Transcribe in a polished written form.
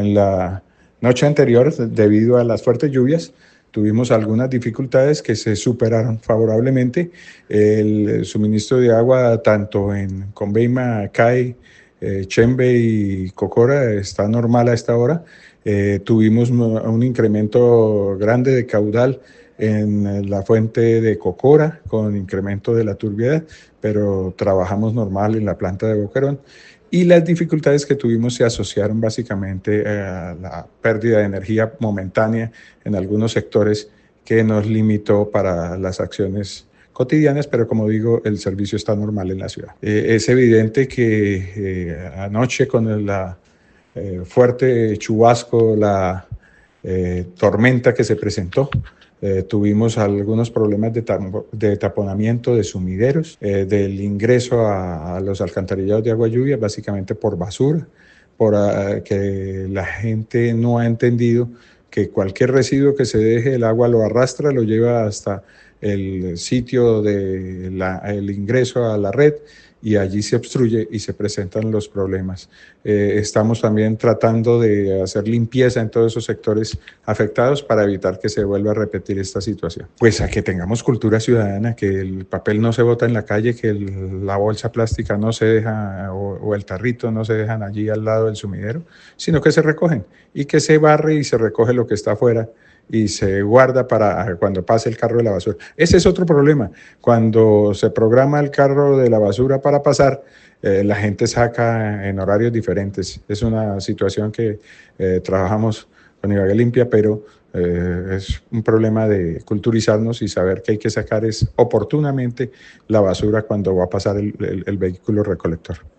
En la noche anterior, debido a las fuertes lluvias, tuvimos algunas dificultades que se superaron favorablemente. El suministro de agua tanto en Conveima, CAI, Chembe y Cocora está normal a esta hora. Tuvimos un incremento grande de caudal en la fuente de Cocora con incremento de la turbiedad, pero trabajamos normal en la planta de Boquerón. Y las dificultades que tuvimos se asociaron básicamente a la pérdida de energía momentánea en algunos sectores que nos limitó para las acciones cotidianas, pero como digo, el servicio está normal en la ciudad. Es evidente que anoche con la fuerte chubasco, la tormenta que se presentó, tuvimos algunos problemas de taponamiento de sumideros, del ingreso a los alcantarillados de agua lluvia, básicamente por basura, por que la gente no ha entendido que cualquier residuo que se deje, el agua lo arrastra, lo lleva hasta el sitio del ingreso a la red y allí se obstruye y se presentan los problemas. Estamos también tratando de hacer limpieza en todos esos sectores afectados para evitar que se vuelva a repetir esta situación. Pues a que tengamos cultura ciudadana, que el papel no se bota en la calle, que la bolsa plástica no se deja o el tarrito no se dejan allí al lado del sumidero, sino que se recogen y que se barre y se recoge lo que está afuera y se guarda para cuando pase el carro de la basura. Ese es otro problema. Cuando se programa el carro de la basura para pasar, la gente saca en horarios diferentes. Es una situación que trabajamos con Ibagué Limpia, pero es un problema de culturizarnos y saber que hay que sacar oportunamente la basura cuando va a pasar el vehículo recolector.